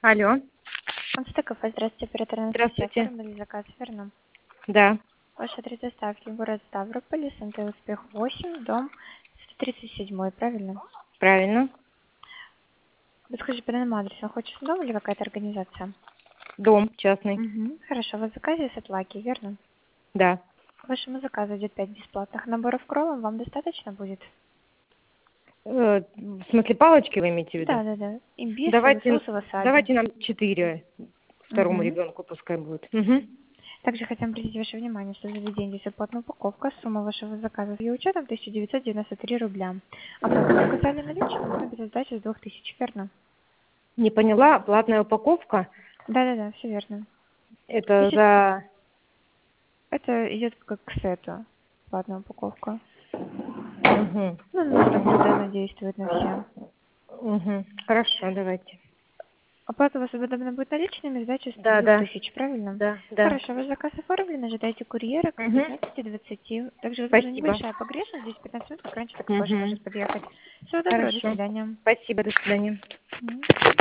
Алло, Антстыков, здравствуйте, оператор Анастасия. здравствуйте. Оформили заказ, верно? Да, Ваш адрес доставки, город Ставрополь, СНТ Успех 8, дом 137, правильно? правильно. Вы скажите, по данному адресу хочешь дом или какая-то организация? Дом частный. Угу. Хорошо, вы в заказе с отлаки, верно? Да. К вашему заказу идет 5 бесплатных наборов кролов, вам достаточно будет? В смысле, палочки вы имеете в виду? Да. Имбирь, Давайте, соевый васаби. давайте нам 4. Второму Угу. ребенку пускай будет. Угу. Также хотим обратить ваше внимание, что за заведение бесплатная упаковка, сумма вашего заказа с ее учетом 1993 рубля. Оплату вы указали наличными, но без сдачи с 2000, верно? Не поняла, платная упаковка, Да, все верно. это 1000 за... это идет как к сету, платная упаковка. Угу. Ну, на нашего блюда она действует на все. Угу. Хорошо, давайте. Оплата у вас удобно будет наличными, сдача с Да, да, 2000, правильно? да. Хорошо, ваш заказ оформлен, ожидайте курьера к Угу. 15-20. Также, возможно, Спасибо. небольшая погрешность, здесь 15 минут, как раньше, так и позже Угу. может подъехать. Всего доброго, до Хорошо. свидания. Спасибо, до свидания. Мгм.